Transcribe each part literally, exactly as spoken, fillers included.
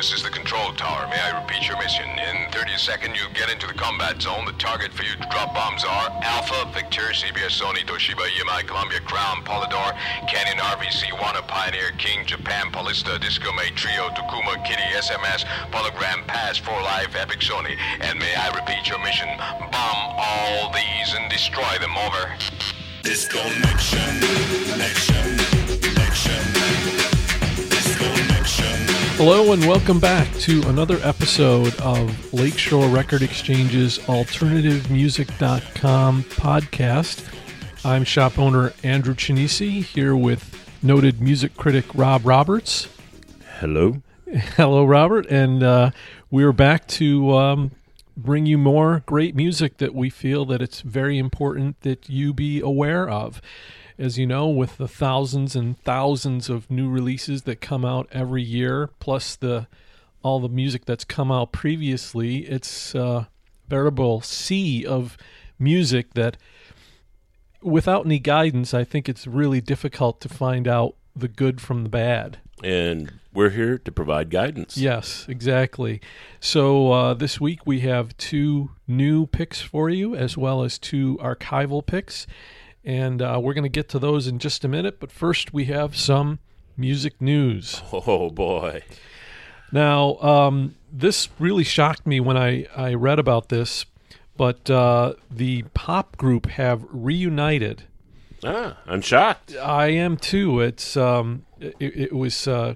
this is the control tower. May I repeat your mission? In thirty seconds, you get into the combat zone. The target for you to drop bombs are Alpha, Victor, C B S, Sony, Toshiba, E M I, Columbia, Crown, Polydor, Canyon, R V C, Wana, Pioneer, King, Japan, Polista, Disco, May, Trio, Takuma, Kitty, S M S, Polygram, Pass, For Life, Epic, Sony. And may I repeat your mission? Bomb all these and destroy them. Over. Disconnection, connection, connection, disconnection. Hello and welcome back to another episode of Lakeshore Record Exchange's alternative music dot com podcast. I'm shop owner Andrew Chinisi here with noted music critic Rob Roberts. Hello. Hello, Robert. And uh, we're back to um, bring you more great music that we feel that it's very important that you be aware of. As you know, with the thousands and thousands of new releases that come out every year, plus the all the music that's come out previously, it's a veritable sea of music that, without any guidance, I think it's really difficult to find out the good from the bad. And we're here to provide guidance. Yes, exactly. So uh, this week we have two new picks for you, as well as two archival picks. And uh, we're going to get to those in just a minute. But first we have some music news. Oh, boy. Now, um, this really shocked me when I, I read about this. But uh, the pop group have reunited. Ah, I'm shocked. I am too. It's um, it, it was uh,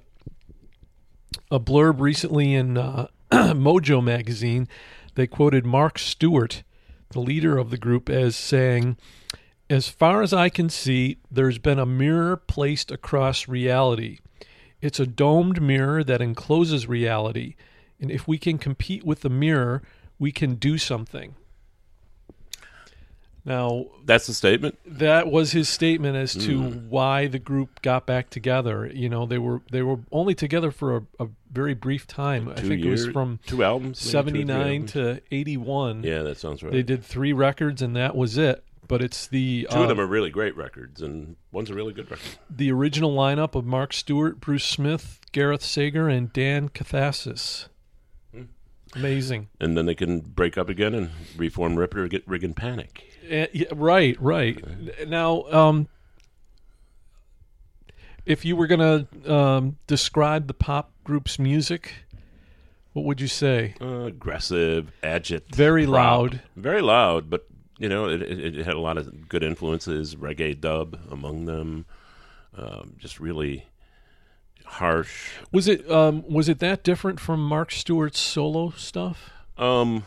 a blurb recently in uh, Mojo magazine. They quoted Mark Stewart, the leader of the group, as saying, "As far as I can see, there's been a mirror placed across reality. It's a domed mirror that encloses reality, and if we can compete with the mirror, we can do something." Now, that's the statement. That was his statement as to mm. why the group got back together. You know, they were they were only together for a, a very brief time. Two I think years, it was from two albums, seventy-nine to eighty-one. Yeah, that sounds right. They did three records, and that was it. But it's the two uh, of them are really great records, and one's a really good record. The original lineup of Mark Stewart, Bruce Smith, Gareth Sager, and Dan Cathasis. Mm. Amazing. And then they can break up again and reform Ripper or get Rig and Panic. Uh, yeah, right, right. Uh, now, um, if you were going to um, describe the pop group's music, what would you say? Uh, aggressive, agit, very prop. loud, very loud. But you know, it, it, it had a lot of good influences. Reggae dub among them. Um, just really harsh. Was it? Um, was it that different from Mark Stewart's solo stuff? Um.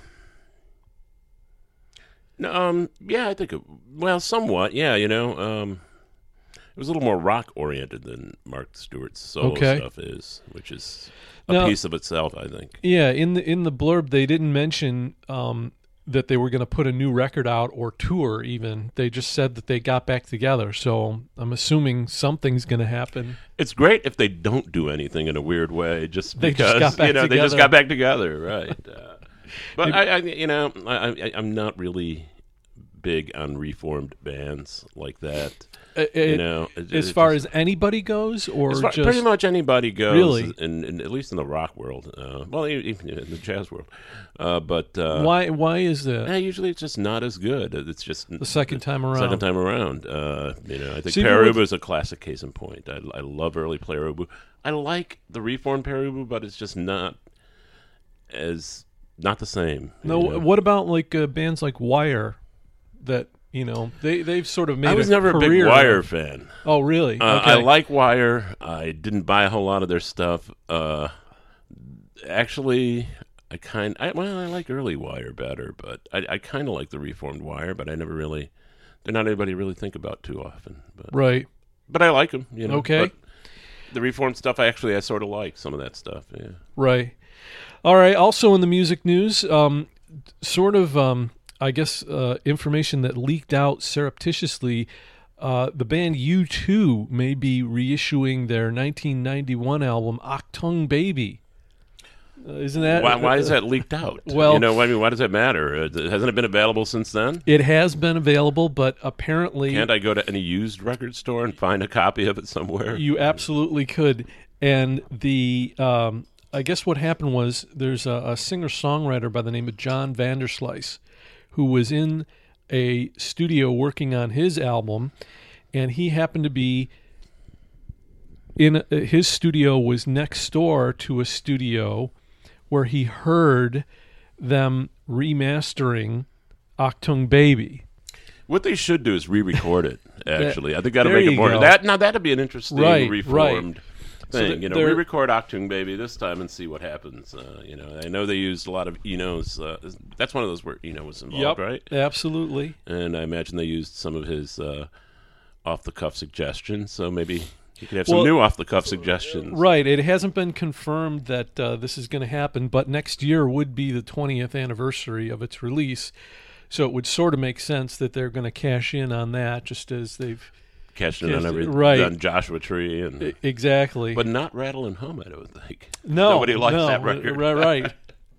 No, um, yeah, I think, it, well, somewhat, yeah, you know, um, it was a little more rock-oriented than Mark Stewart's solo okay. stuff is, which is a now, piece of itself, I think. Yeah, in the in the blurb, they didn't mention um, that they were going to put a new record out or tour even. They just said that they got back together, so I'm assuming something's going to happen. It's great if they don't do anything in a weird way, just they because, just got back you know, together. they just got back together, right. uh, But I, I, you know, I, I, I'm not really big on reformed bands like that. It, you know, it, as it far just, as anybody goes, or as far, just pretty much anybody goes. Really, in, in, at least in the rock world. Uh, well, even in the jazz world. Uh, but uh, why? Why is that? Yeah, usually it's just not as good. It's just the second time around. Second time around. Uh, you know, I think See, Pere with, Ubu is a classic case in point. I, I love early Pere Ubu. I like the reformed Pere Ubu, but it's just not as not the same. No, you know? What about like uh, bands like Wire? That you know they they've sort of made. I was a never a big Wire fan. Oh, really? Uh, okay. I like Wire. I didn't buy a whole lot of their stuff. Uh, actually, I kind I, well, I like early Wire better, but I, I kind of like the reformed Wire. But I never really. They're not anybody really think about too often. But, right. But I like them. You know. Okay. But the reformed stuff, I actually I sort of like some of that stuff. Yeah. Right. All right. Also in the music news, um, sort of. Um, I guess uh, information that leaked out surreptitiously, uh, the band U two may be reissuing their nineteen ninety-one album Achtung Baby. Uh, isn't that why? Why is that leaked out? Well, you know, I mean, why does that matter? Uh, hasn't it been available since then? It has been available, but apparently, can't I go to any used record store and find a copy of it somewhere? You absolutely could. And the um, I guess what happened was there's a, a singer-songwriter by the name of John Vanderslice who was in a studio working on his album, and he happened to be in a, his studio was next door to a studio where he heard them remastering Achtung Baby. What they should do is re-record it. Actually, I think that'll There make it you more. go. That now that'd be an interesting Right, reformed right. thing. So th- you know, they're- re-record Achtung Baby this time and see what happens. Uh, you know, I know they used a lot of Eno's. Uh, that's one of those where Eno was involved, right? Absolutely. And I imagine they used some of his uh, off-the-cuff suggestions. So maybe you could have Well, some new off-the-cuff suggestions. Right. It hasn't been confirmed that uh, this is going to happen, but next year would be the twentieth anniversary of its release. So it would sort of make sense that they're going to cash in on that, just as they've Cashing in on Yes, every right. on Joshua Tree and I- exactly. but not Rattle and Hum. I don't think. no, Nobody likes no, that record. Right, right.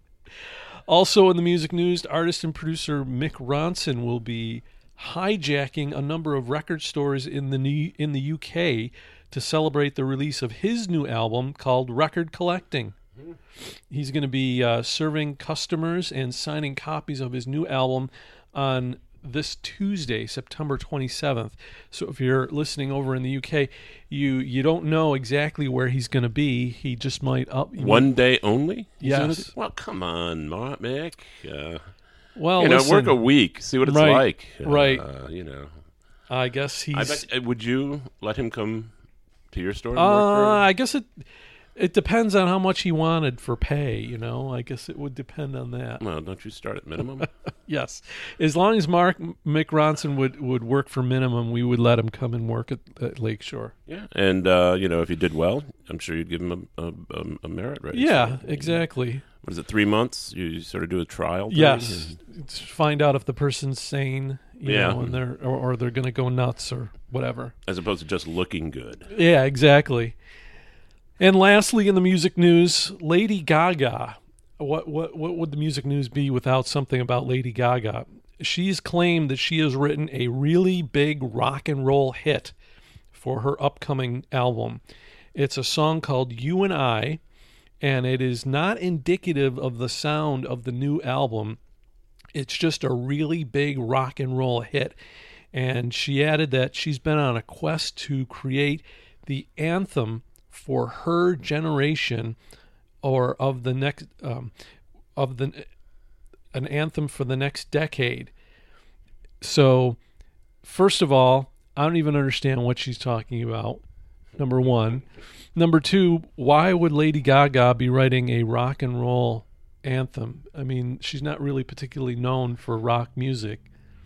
Also in the music news, artist and producer Mick Ronson will be hijacking a number of record stores in the new, in the U K to celebrate the release of his new album called Record Collecting. He's going to be uh, serving customers and signing copies of his new album on this Tuesday, September twenty-seventh. So if you're listening over in the U K, you you don't know exactly where he's going to be. He just might up One day only? He's Yes. gonna do- Well, come on, Mark, Mick. Uh, Well, you know, listen, work a week, see what it's Right, like. right. Uh, you know, I guess he's. I bet. uh, Would you let him come to your store? And uh, work for- I guess it it depends on how much he wanted for pay. You know, I guess it would depend on that. Well, don't you start at minimum? Yes, as long as Mark Mick Ronson would, would work for minimum, we would let him come and work at, at Lakeshore. Yeah, and uh, you know, if you did well, I'm sure you'd give him a, a, a, a merit raise. Yeah, So, exactly. What is it? Three months? You, you sort of do a trial. thing? Yes, to find out if the person's sane, you Yeah. know, and they're or, or they're going to go nuts or whatever. As opposed to just looking good. Yeah, exactly. And lastly, in the music news, Lady Gaga. What what what would the music news be without something about Lady Gaga? She's claimed that she has written a really big rock and roll hit for her upcoming album. It's a song called You and I, and it is not indicative of the sound of the new album. It's just a really big rock and roll hit. And she added that she's been on a quest to create the anthem for her generation, or of the next, um, of the an anthem for the next decade. So, first of all, I don't even understand what she's talking about. Number one. Number two, why would Lady Gaga be writing a rock and roll anthem? I mean, she's not really particularly known for rock music.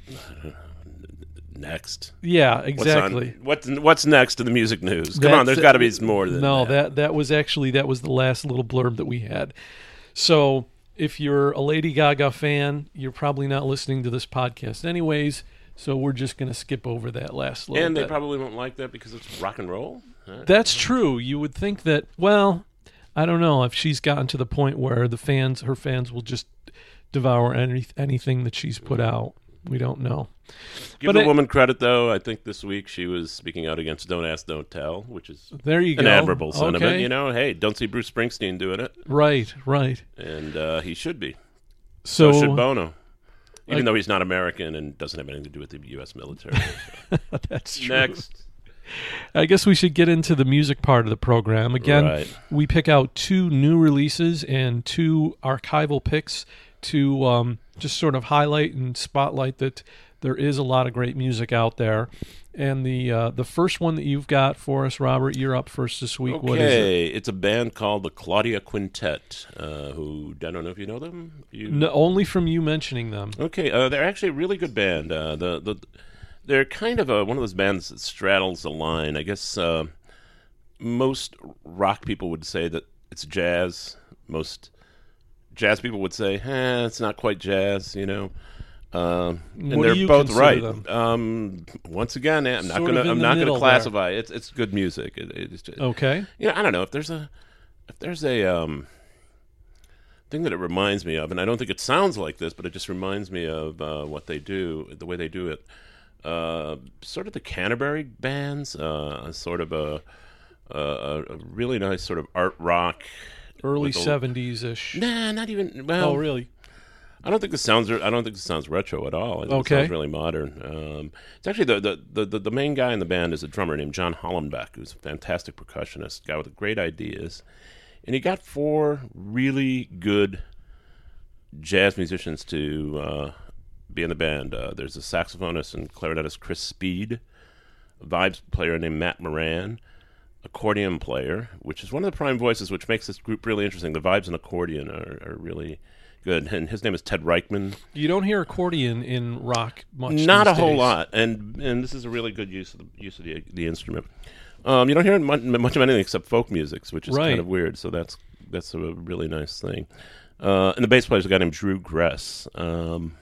Next. Yeah, What's exactly. on- What's, what's next in the music news? Come That's- on, there's got to be more than no, that. that that was actually that was the last little blurb that we had. So if you're a Lady Gaga fan, you're probably not listening to this podcast anyways. So we're just going to skip over that last little And they bit. probably won't like that because it's rock and roll. Huh? That's true. You would think that. Well, I don't know if she's gotten to the point where the fans, her fans, will just devour any, anything that she's put out. We don't know. Give But the it- woman credit, though. I think this week she was speaking out against "Don't Ask, Don't Tell," which is There you an go. admirable sentiment. Okay. You know, hey, don't see Bruce Springsteen doing it, Right, right. and uh, he should be. So, So, should Bono, even Like- though he's not American and doesn't have anything to do with the U S military. So. that's true. Next, I guess we should get into the music part of the program. Again, Right. we pick out two new releases and two archival picks to um, just sort of highlight and spotlight that there is a lot of great music out there. And the uh, the first one that you've got for us, Robert, you're up first this week. What is it? okay, it's a band called the Claudia Quintet. Uh, who I don't know if you know them. You No, only from you mentioning them. Okay, uh, they're actually a really good band. Uh, the the they're kind of a, one of those bands that straddles the line. I guess uh, most rock people would say that it's jazz. Most jazz people would say, "Eh, it's not quite jazz," you know. Um, and What do they're you both consider right. them? Um, once again, I'm not Sort gonna of in I'm the not gonna middle classify. It's it's good music. It, it's just, Okay. you know, I don't know if there's a if there's a um, thing that it reminds me of, and I don't think it sounds like this, but it just reminds me of uh, what they do, the way they do it. Uh, sort of the Canterbury bands, uh, sort of a, a a really nice sort of art rock early with the- seventies ish. Nah, not even. Well, Oh, really? I don't think this sounds. I don't think this sounds retro at all. I think Okay. It sounds really modern. Um, it's actually the, the, the, the, the main guy in the band is a drummer named John Hollenbeck, who's a fantastic percussionist, guy with great ideas, and he got four really good jazz musicians to uh, be in the band. Uh, there's a saxophonist and clarinetist Chris Speed, a vibes player named Matt Moran, accordion player, which is one of the prime voices, which makes this group really interesting. The vibes and accordion are, are really good, and his name is Ted Reichman. You don't hear accordion in rock much. Not these a whole days. lot, and and this is a really good use of the use of the, the instrument. Um, you don't hear much, much of anything except folk music, which is Right. kind of weird. So that's that's a really nice thing. Uh, and the bass player is a guy named Drew Gress. Um,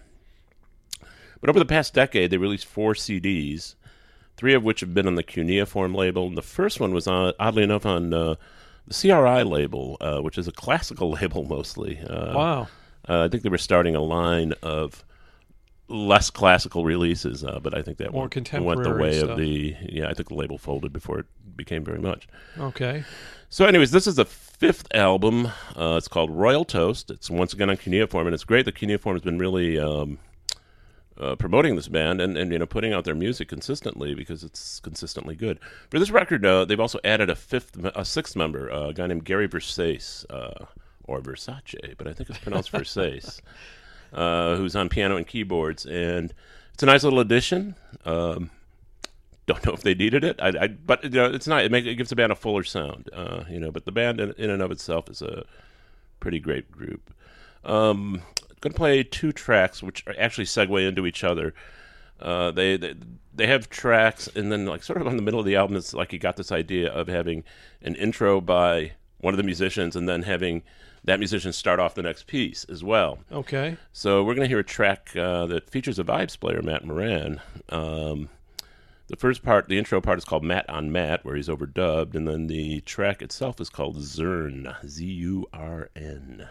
but over the past decade, they released four C Ds, three of which have been on the Cuneiform label. And the first one was, on, oddly enough, on uh, the C R I label, uh, which is a classical label mostly. Uh, Wow. Uh, I think they were starting a line of less classical releases, uh, but I think that More went, went the contemporary way stuff. of the. Yeah, I think the label folded before it became very much. Okay. So, anyways, this is the fifth album. Uh, it's called Royal Toast. It's once again on Cuneiform, and it's great that Cuneiform has been really um, uh, promoting this band and, and you know putting out their music consistently because it's consistently good. For this record, uh, they've also added a fifth, a sixth member, uh, a guy named Gary Versace. Uh, or Versace, but I think it's pronounced Versace, uh, who's on piano and keyboards, and it's a nice little addition. Um, don't know if they needed it, I, I, but you know, it's not. It, make, it gives the band a fuller sound, uh, you know. But the band in, in and of itself is a pretty great group. Um, going to play two tracks which are actually segue into each other. Uh, they, they they have tracks, and then like sort of on the middle of the album, it's like he got this idea of having an intro by one of the musicians, and then having that musician start off the next piece as well. Okay. So we're going to hear a track uh, that features a vibes player, Matt Moran. Um, the first part, the intro part, is called Matt on Matt, where he's overdubbed, and then the track itself is called Zurn, Z U R N.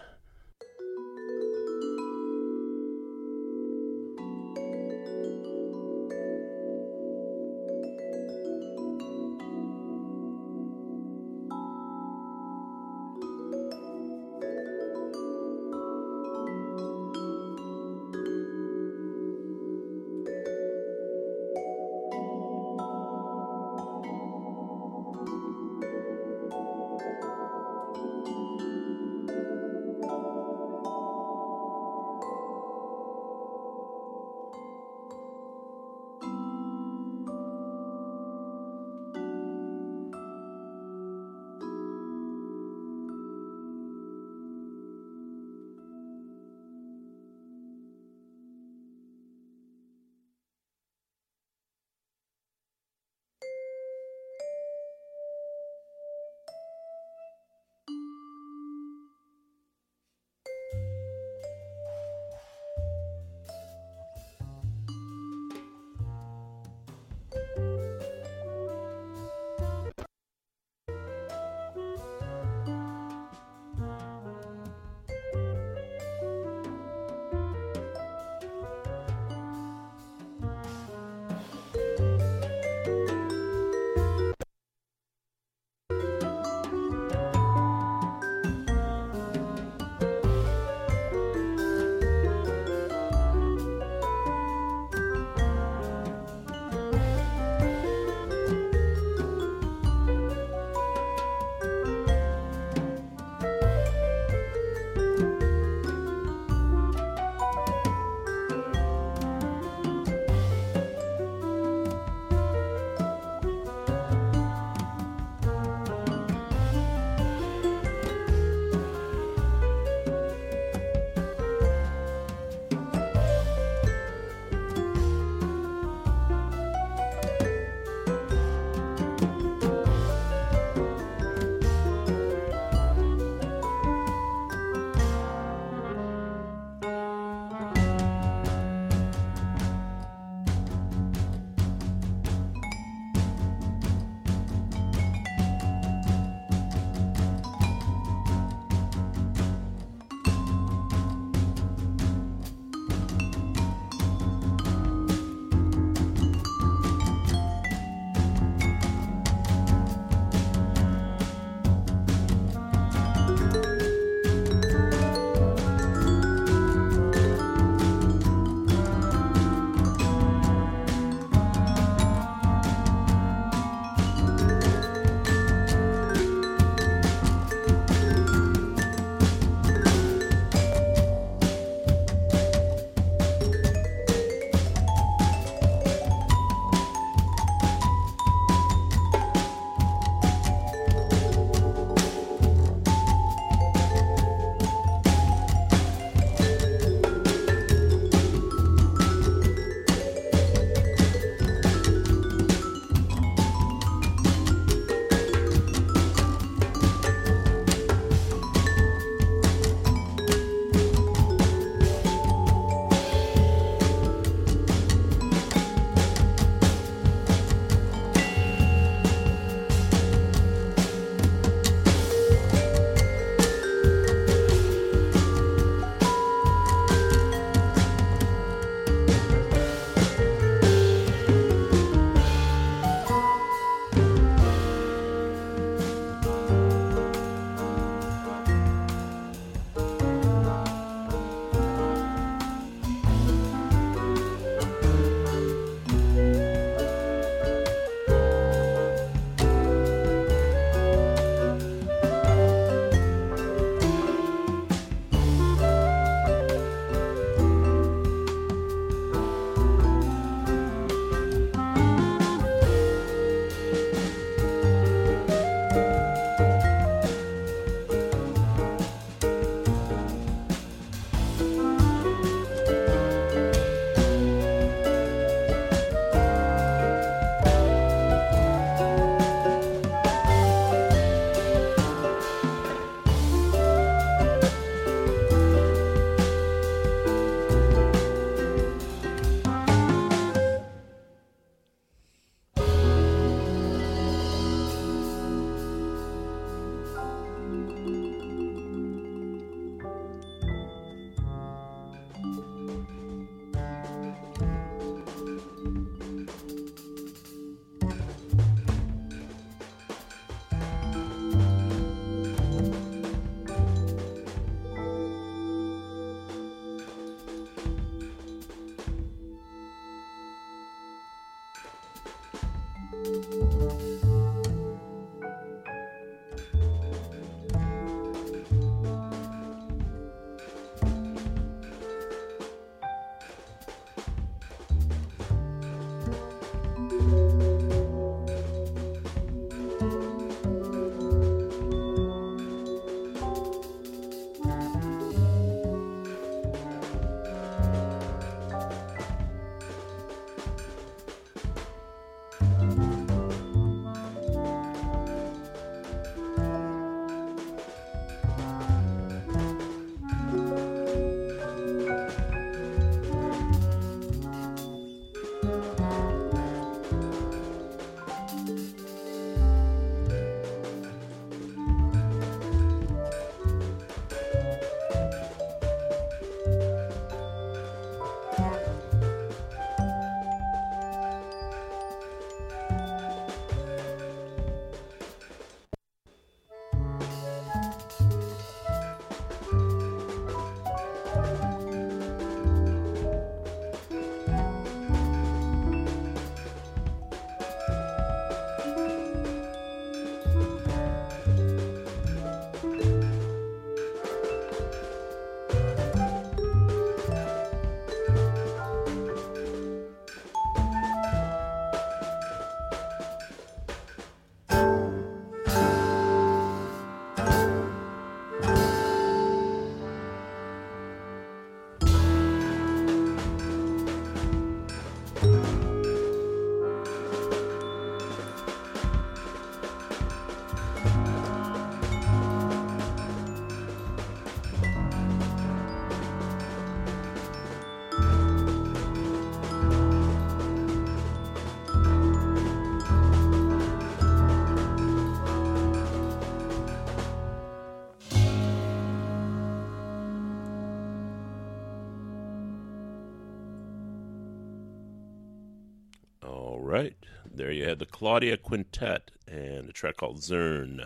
All right. There you had the Claudia Quintet and a track called Zern.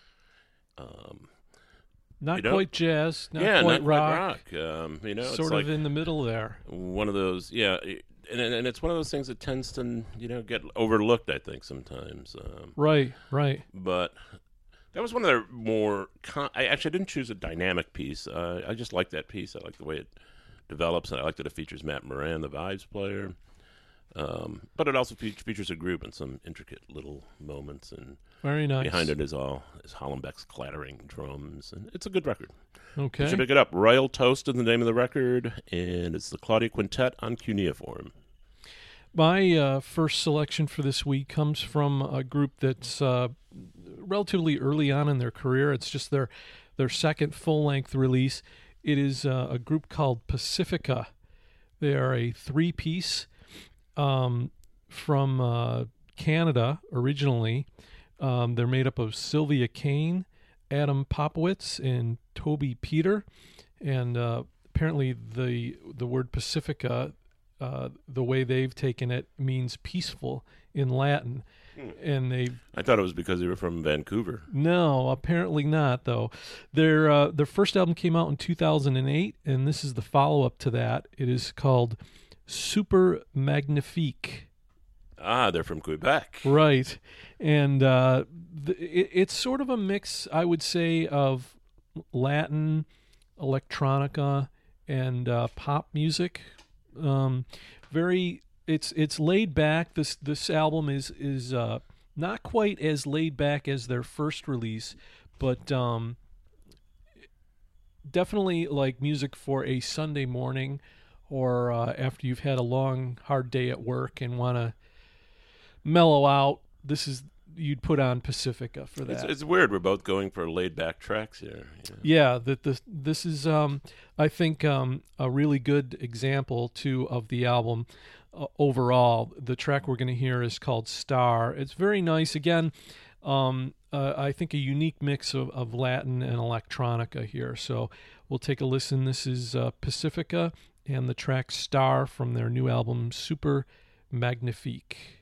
Um, Not you know, quite jazz, not yeah, quite not rock. quite rock. Um, you know, Sort it's of like in the middle there. one of those, yeah, and, and it's one of those things that tends to, you know, get overlooked, I think, sometimes. Um, Right, right. but that was one of their more, con- I actually didn't choose a dynamic piece. Uh, I just like that piece. I like the way it develops, and I like that it features Matt Moran, the vibes player. Um, but it also fe- features a group and some intricate little moments, and Very nice. behind it is all is Hollenbeck's clattering drums, and it's a good record. Okay. You should pick it up. Royal Toast is the name of the record, and it's the Claudia Quintet on cuneiform. My uh, first selection for this week comes from a group that's uh, relatively early on in their career. It's just their their second full-length release. It is uh, a group called Pacifica. They are a three-piece um, from uh, Canada originally. Um, they're made up of Sylvia Kane, Adam Popowitz, and Toby Peter. And uh, apparently the the word Pacifica, uh, the way they've taken it, means peaceful in Latin. Hmm. And they I thought it was because they were from Vancouver. no, apparently not, though. Their uh, their first album came out in two thousand eight, and this is the follow-up to that. It is called Super Magnifique. Ah, they're from Quebec. Right. And uh, the, it, it's sort of a mix, I would say, of Latin, electronica, and uh, pop music. Um, very, it's it's laid back. This this album is is uh, not quite as laid back as their first release, but um, definitely like music for a Sunday morning, or uh, after you've had a long, hard day at work and want to mellow out. This is you'd put on Pacifica for that. It's, it's weird. We're both going for laid back tracks here. Yeah. Yeah, that this this is um, I think um, a really good example too of the album uh, overall. The track we're going to hear is called Star. It's very nice. Again, um, uh, I think a unique mix of, of Latin and electronica here. So we'll take a listen. This is uh, Pacifica and the track Star from their new album Super Magnifique.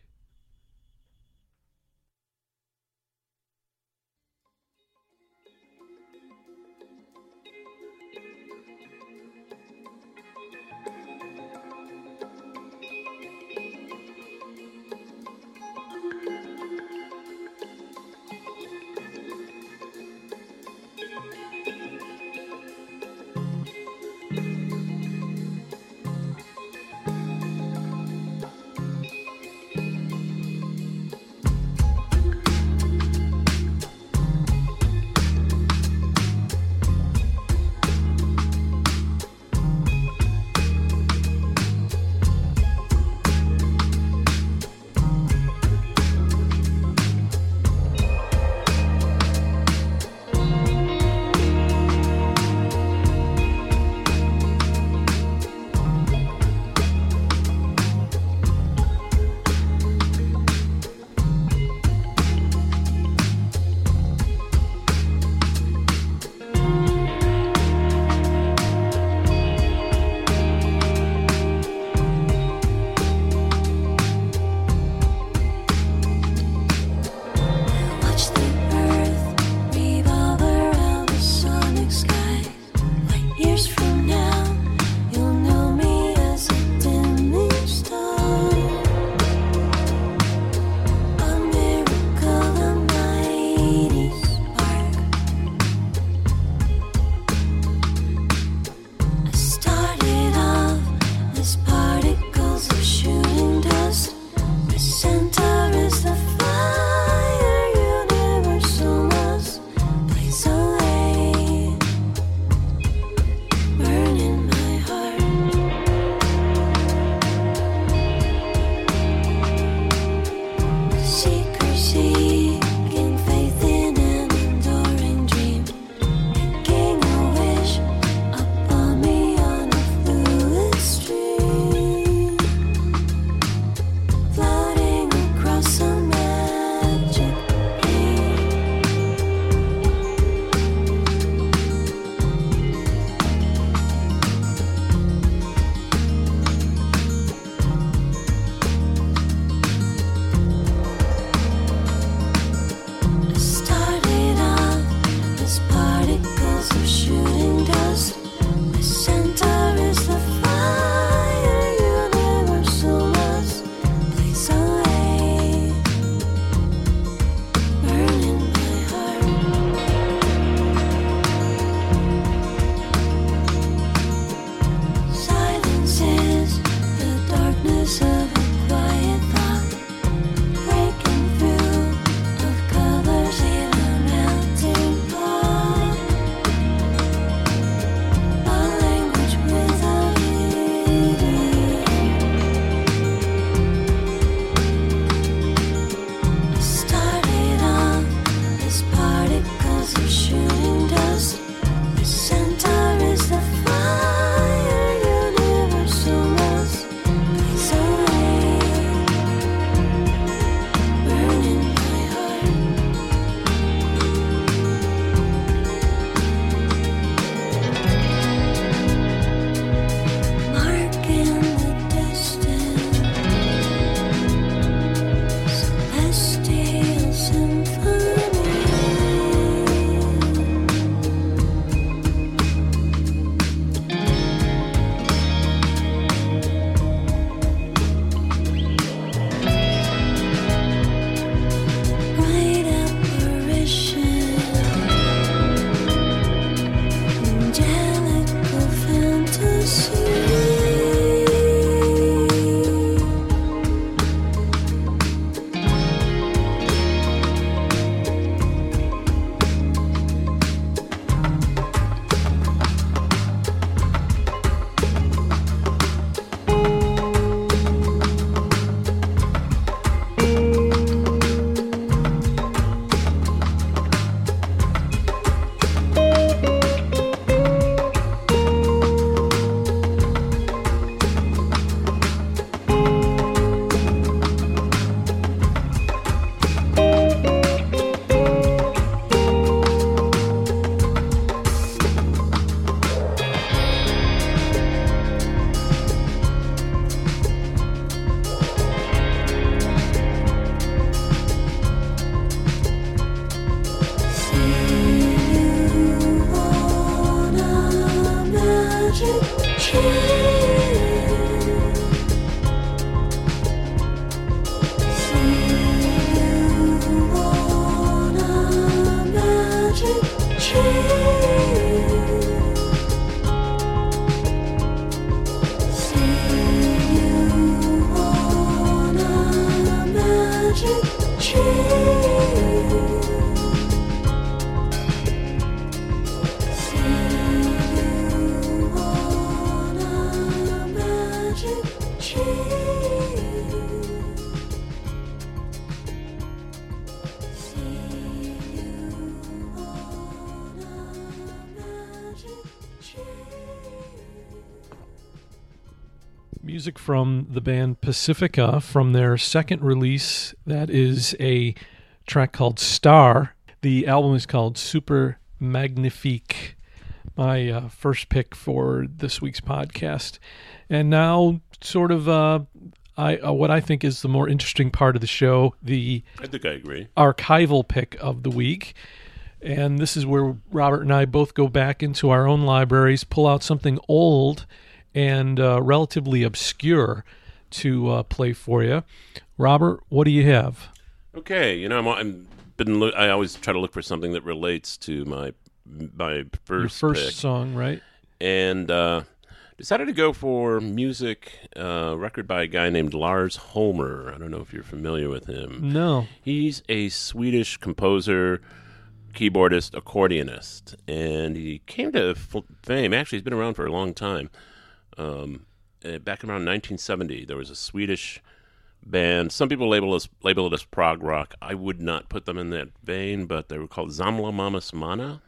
music from the band Pacifica from their second release. That is a track called Star. The album is called Super Magnifique, my uh, first pick for this week's podcast. And now, sort of, uh, I uh, what I think is the more interesting part of the show, the I think I agree. archival pick of the week. And this is where Robert and I both go back into our own libraries, pull out something old and uh, relatively obscure to uh, play for you. Robert, what do you have? Okay, you know, I'm, I'm been lo- I always try to look for something that relates to my my first Your first pick. song, right? And uh, decided to go for music, uh, record by a guy named Lars Holmer. I don't know if you're familiar with him. No. He's a Swedish composer, keyboardist, accordionist, and he came to f- fame. Actually, he's been around for a long time. Um, uh, back around nineteen seventy, there was a Swedish band. Some people label us label it as prog rock. I would not put them in that vein, but they were called Zamla Mamas Mana.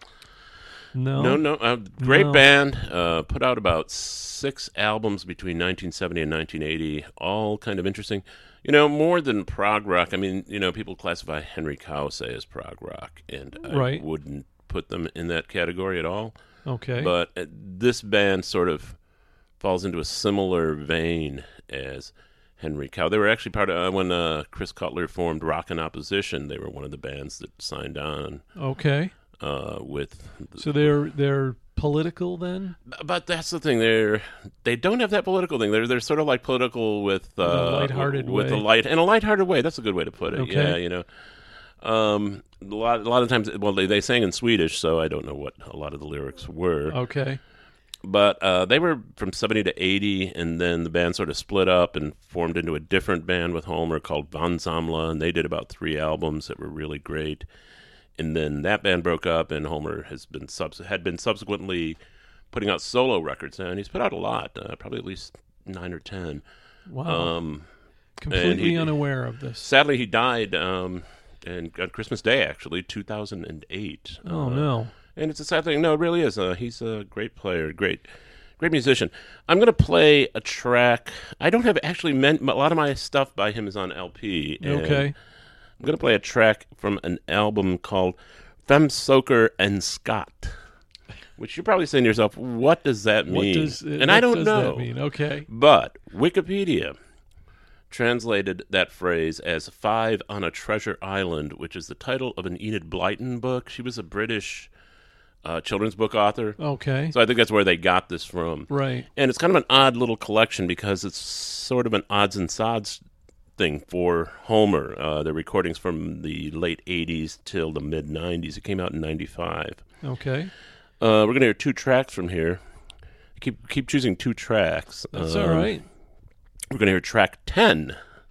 No. No, no, uh, great No. band. Uh, put out about six albums between nineteen seventy and nineteen eighty. All kind of interesting. You know, more than prog rock. I mean, you know, people classify Henry Krause as prog rock, and Right. I wouldn't put them in that category at all. Okay. But uh, this band sort of falls into a similar vein as Henry Cow. They were actually part of uh, when uh, Chris Cutler formed Rockin' Opposition. They were one of the bands that signed on okay. uh, with. So they're they're political then? But that's the thing. They're they don't have that political thing. They're they're sort of like political with uh, In a lighthearted with way. a light in a lighthearted way. That's a good way to put it. Okay. Yeah, you know. Um, a lot a lot of times, well, they they sang in Swedish, so I don't know what a lot of the lyrics were. Okay. But uh, they were from seventy to eighty, and then the band sort of split up and formed into a different band with Holmer called Von Zamla, and they did about three albums that were really great. And then that band broke up, and Holmer has been subs- had been subsequently putting out solo records, and he's put out a lot, uh, probably at least nine or ten. Wow. Um, Completely he- unaware of this. sadly, he died um, and on Christmas Day, actually, two thousand eight. Oh, Uh, no. And it's a sad thing. No, it really is. Uh, he's a great player, great, great musician. I'm going to play a track. I don't have actually meant a lot of my stuff by him is on L P. and Okay. I'm going to play a track from an album called Fem Soker and Scott, which you're probably saying to yourself, "What does that mean?" What does and what I don't does know. that mean? Okay. But Wikipedia translated that phrase as Five on a Treasure Island, which is the title of an Enid Blyton book. She was a British uh, children's book author. Okay. So I think that's where they got this from. Right. And it's kind of an odd little collection because it's sort of an odds and sods thing for Homer. Uh, the recordings from the late eighties till the mid nineties. It came out in ninety-five. Okay. Uh, we're going to hear two tracks from here. Keep keep choosing two tracks. That's Um, all right. We're going to hear track ten,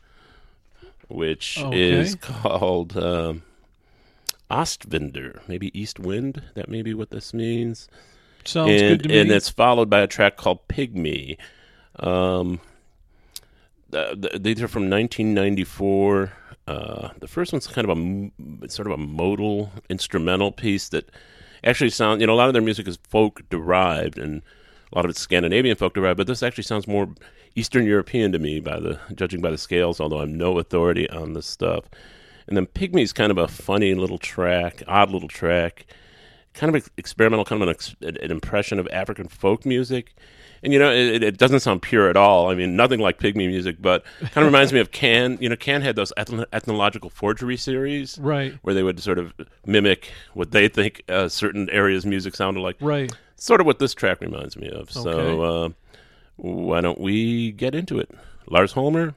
which Okay. is called um, Ostwinder, maybe East Wind. That may be what this means. Sounds and, good to me. And it's followed by a track called Pygmy. Um, the, the, these are from nineteen ninety-four. Uh, the first one's kind of a m- sort of a modal instrumental piece that actually sounds, you know, a lot of their music is folk derived and a lot of it's Scandinavian folk derived, but this actually sounds more Eastern European to me by the judging by the scales, although I'm no authority on this stuff. And then Pygmy's kind of a funny little track, odd little track, kind of experimental, kind of an, ex- an impression of African folk music. And, you know, it, it doesn't sound pure at all. I mean, nothing like Pygmy music, but kind of reminds me of Can. You know, Can had those ethno- ethnological forgery series. Right. Where they would sort of mimic what they think uh, certain areas' music sounded like. Right. Sort of what this track reminds me of. So Okay. uh, why don't we get into it? Lars Holmer.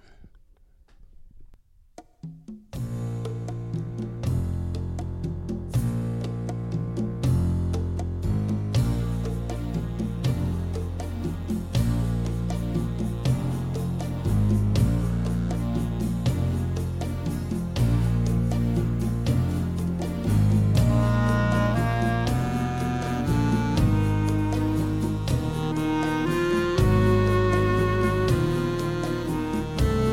Thank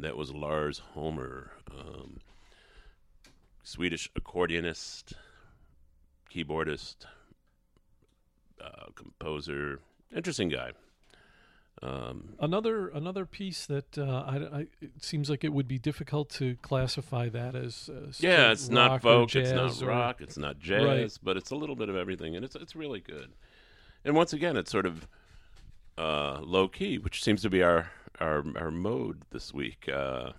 and that was Lars Homer, um, Swedish accordionist, keyboardist, uh, composer, interesting guy. Um, another another piece that uh, I, I, it seems like it would be difficult to classify that as uh, yeah, it's not rock folk, or jazz it's not or, rock, it's not jazz, Right. but it's a little bit of everything, and it's it's really good. And once again, it's sort of uh, low key, which seems to be our our, our mode this week. Uh,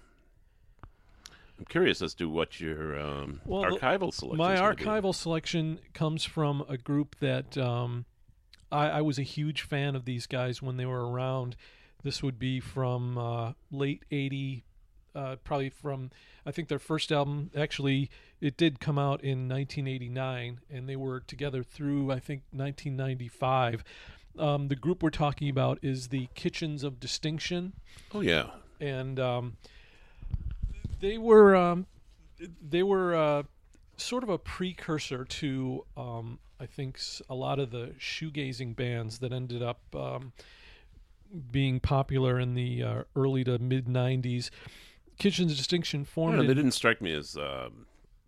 I'm curious as to what your um, Well, the- archival selection. My is gonna be. archival selection comes from a group that um, I, I was a huge fan of these guys when they were around. This would be from uh, late eighty, uh, probably from, I think their first album, actually, it did come out in nineteen eighty-nine, and they were together through, I think, nineteen ninety-five. Um, the group we're talking about is the Kitchens of Distinction, Oh yeah, and um, they were um, they were uh, sort of a precursor to um, I think s- a lot of the shoegazing bands that ended up um, being popular in the uh, early to mid nineties. Kitchens of Distinction formed. yeah, in- they didn't strike me as um,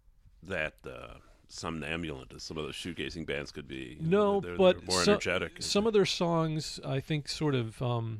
that uh, somnambulant as some of those shoegazing bands could be. No, they're, but they're more so- energetic. some of their songs, I think, sort of um,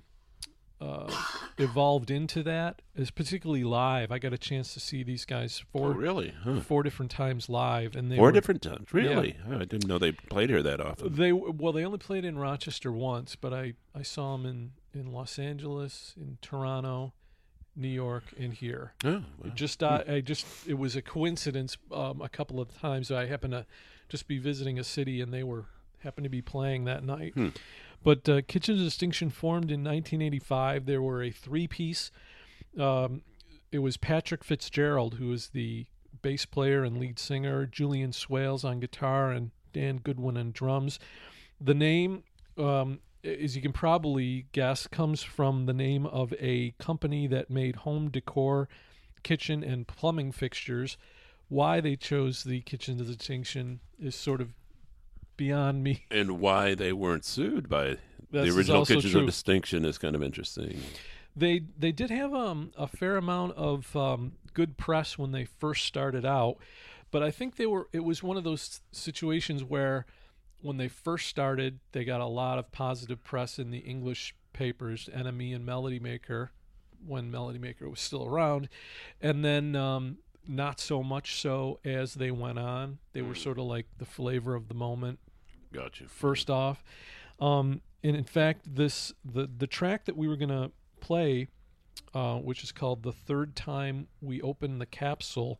uh, evolved into that, as particularly live. I got a chance to see these guys oh, four really? Huh. four different times live, and they Four were, different times, really? Oh, I didn't know they played here that often. They well, they only played in Rochester once, but I, I saw them in, in Los Angeles, in Toronto, New York, and here. Oh, well. Just uh, I just it was a coincidence. Um, a couple of times I happened to just be visiting a city, and they were happened to be playing that night. Hmm. But uh, Kitchens of Distinction formed in nineteen eighty-five. There were a three-piece. Um, it was Patrick Fitzgerald, who is the bass player and lead singer, Julian Swales on guitar, and Dan Goodwin on drums. The name, um, as you can probably guess, comes from the name of a company that made home decor, kitchen, and plumbing fixtures. Why they chose the Kitchens of Distinction is sort of beyond me. And why they weren't sued by This is the original also Kitchens true. of Distinction is kind of interesting. They they did have um, a fair amount of um, good press when they first started out, but I think they were. It was one of those situations where, when they first started, they got a lot of positive press in the English papers, N M E and Melody Maker, when Melody Maker was still around, and then um, not so much so as they went on. They were sort of like the flavor of the moment. Gotcha. First off, um, and in fact, this the the track that we were gonna play, uh, which is called "The Third Time We Open the Capsule,"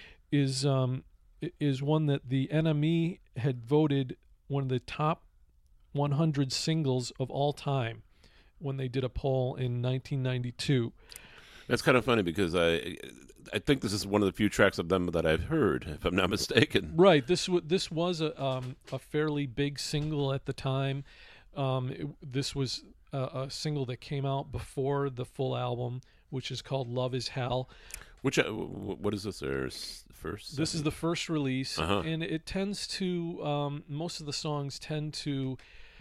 is um, i- is one that the N M E had voted one of the top one hundred singles of all time when they did a poll in nineteen ninety-two. That's kind of funny because I I think this is one of the few tracks of them that I've heard, if I'm not mistaken. Right. This w- this was a um, a fairly big single at the time. Um, it, this was a, a single that came out before the full album, which is called "Love Is Hell." Which uh, wh- what is this? Their s- first. This is the first release, Uh-huh. and it tends to um, most of the songs tend to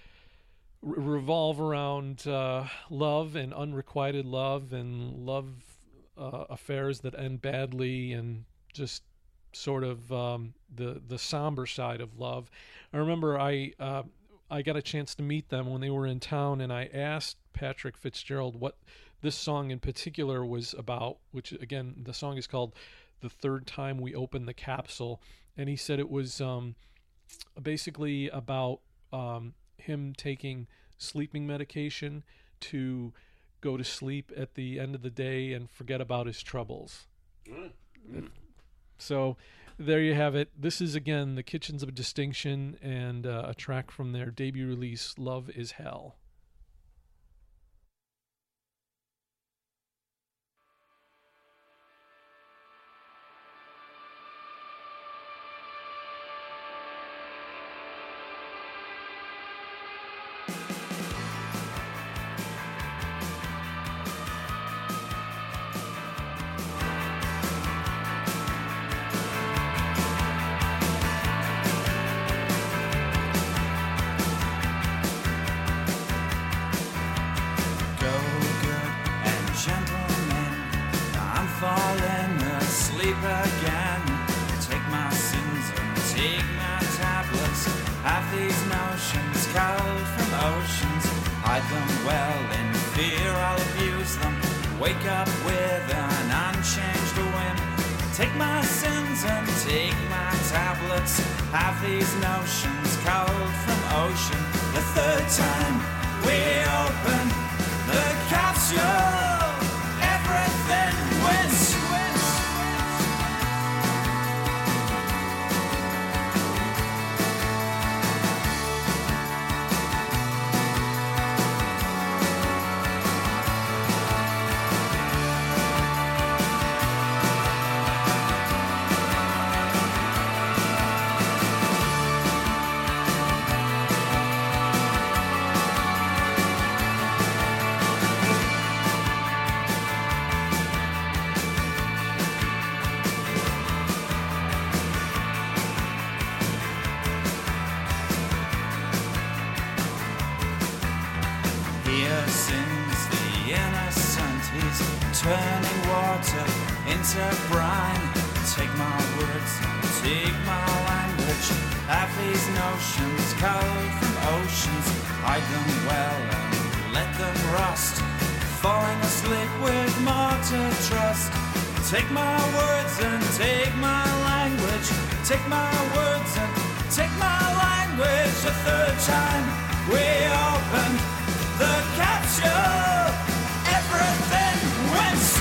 re- revolve around uh, love and unrequited love and love uh, affairs that end badly, and just sort of um, the the somber side of love. I remember I uh, I got a chance to meet them when they were in town, and I asked Patrick Fitzgerald what this song in particular was about, which again, the song is called "The Third Time We Open the Capsule," and he said it was um, basically about um, him taking sleeping medication to go to sleep at the end of the day and forget about his troubles. So there you have it. This is, again, the Kitchens of Distinction, and uh, a track from their debut release, "Love Is Hell." Thank again. Take my sins and take my tablets. Have these notions culled from oceans. Hide them well in fear, I'll abuse them. Wake up with an unchanged whim. Take my sins and take my tablets. Have these notions culled from ocean. The third time we open the capsule, everything wins. Here sings the innocent, he's turning water into brine. Take my words, take my language. Have these notions culled from oceans. Hide them well and let them rust. Falling asleep with more to trust. Take my words and take my language. Take my words and take my language. The third time we open the capsule, everything wins.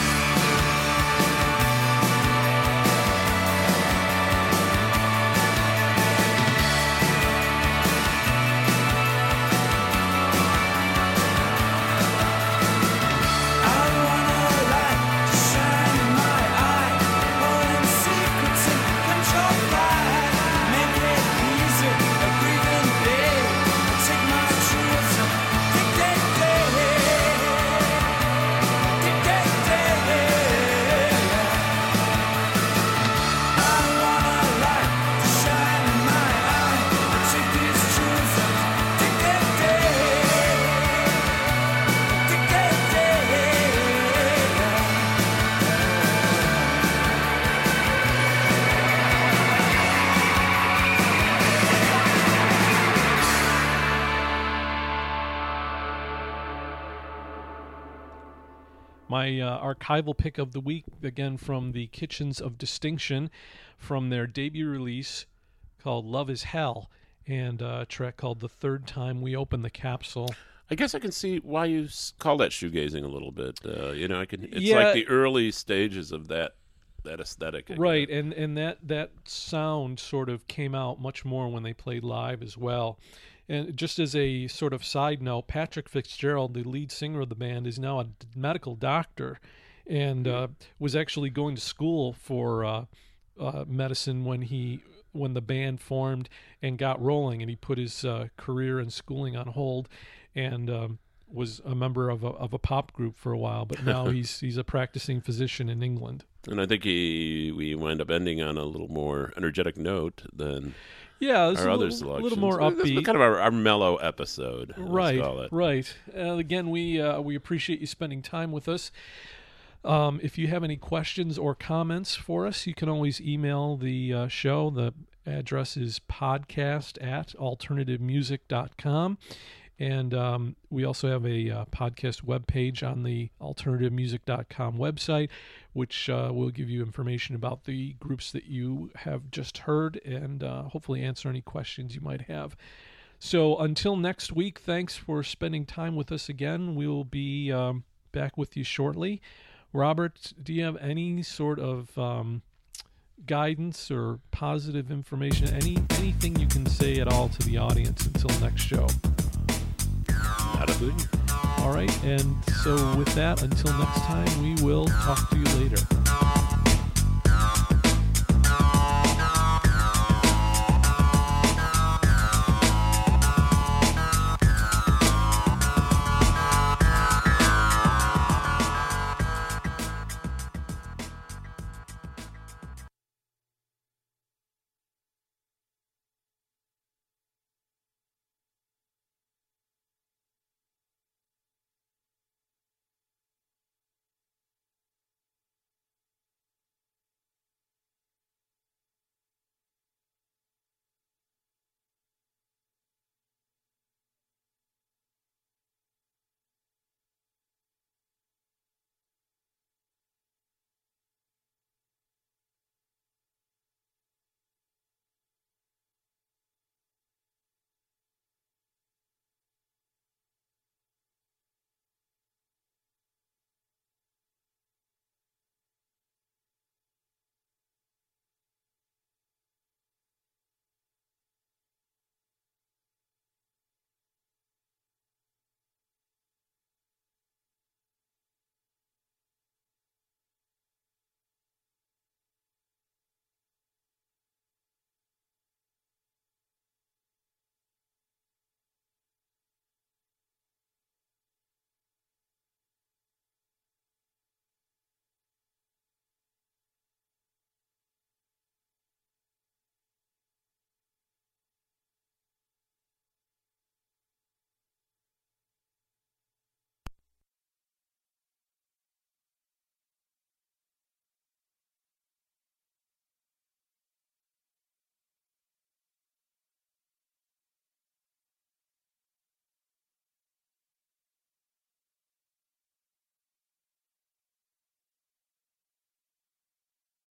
I wanna light to shine in my eye, holding secrets in control fire. Make it easy, a breathing big. Take my truths and My uh, archival pick of the week, again from the Kitchens of Distinction, from their debut release called Love is Hell, and a track called The Third Time We Open the Capsule. I guess I can see why you s- call that shoegazing a little bit. Uh, you know, I can. It's Yeah. like the early stages of that that aesthetic. I Right, guess. and, and that, that sound sort of came out much more when they played live as well. And just as a sort of side note, Patrick Fitzgerald, the lead singer of the band, is now a d- medical doctor and uh, was actually going to school for uh, uh, medicine when he when the band formed and got rolling, and he put his uh, career and schooling on hold and um, was a member of a, of a pop group for a while, but now he's he's a practicing physician in England. And I think he we wind up ending on a little more energetic note than Yeah, it's our a other little, selections. little more This is upbeat. kind of our, our mellow episode. Let's Right, call it. right. Uh, again, we uh, we appreciate you spending time with us. Um, if you have any questions or comments for us, you can always email the uh, show. The address is podcast at alternative music dot com. And um, we also have a uh, podcast webpage on the alternative music dot com website, which uh, will give you information about the groups that you have just heard and uh, hopefully answer any questions you might have. So until next week, thanks for spending time with us again. We'll be um, back with you shortly. Robert, do you have any sort of um, guidance or positive information, any anything you can say at all to the audience until next show? Not a thing. All right, and so with that, until next time, we will talk to you later.